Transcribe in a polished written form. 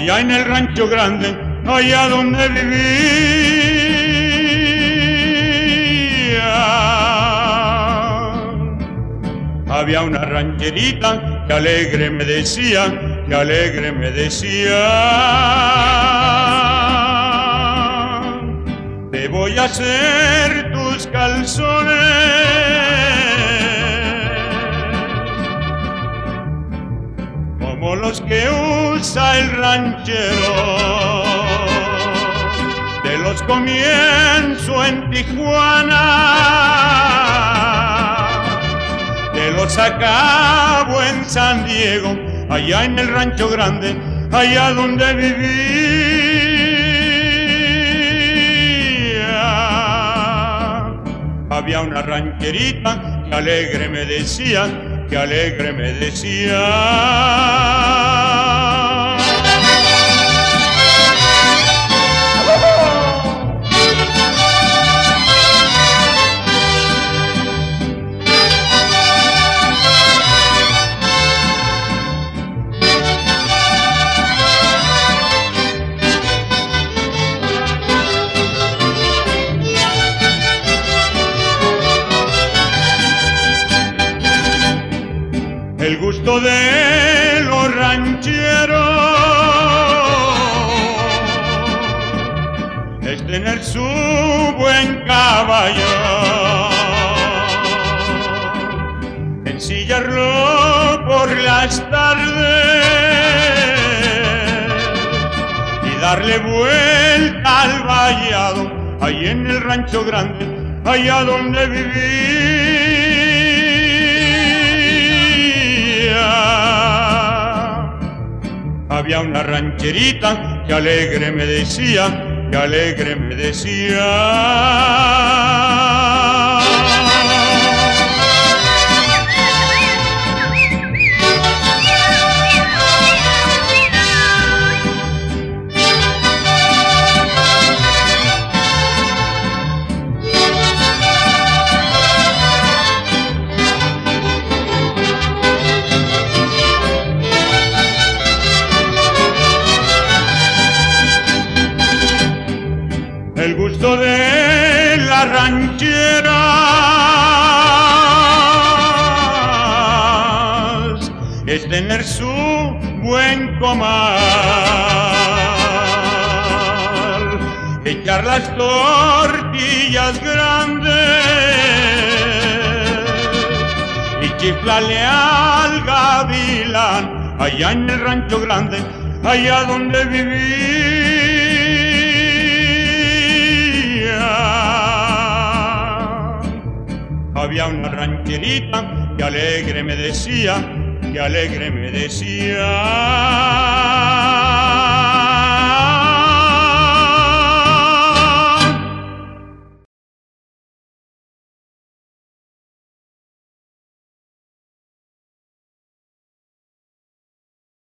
allá en el rancho grande, allá donde vivía. Había una rancherita que alegre me decía, que alegre me decía: te voy a hacer tus calzones como los que usa el ranchero. Te los comienzo en Tijuana, te los acabo en San Diego, allá en el rancho grande, allá donde vivía. Había una rancherita que alegre me decía, que alegre me decía: el gusto de los rancheros es tener su buen caballo, ensillarlo por las tardes y darle vuelta al vallado, ahí en el rancho grande, allá donde vivía. Había una rancherita que alegre me decía, que alegre me decía: el gusto de las rancheras es tener su buen comal, echar las tortillas grandes y chiflarle al gavilán, allá en el rancho grande, allá donde vivía. Había una rancherita que alegre me decía, que alegre me decía: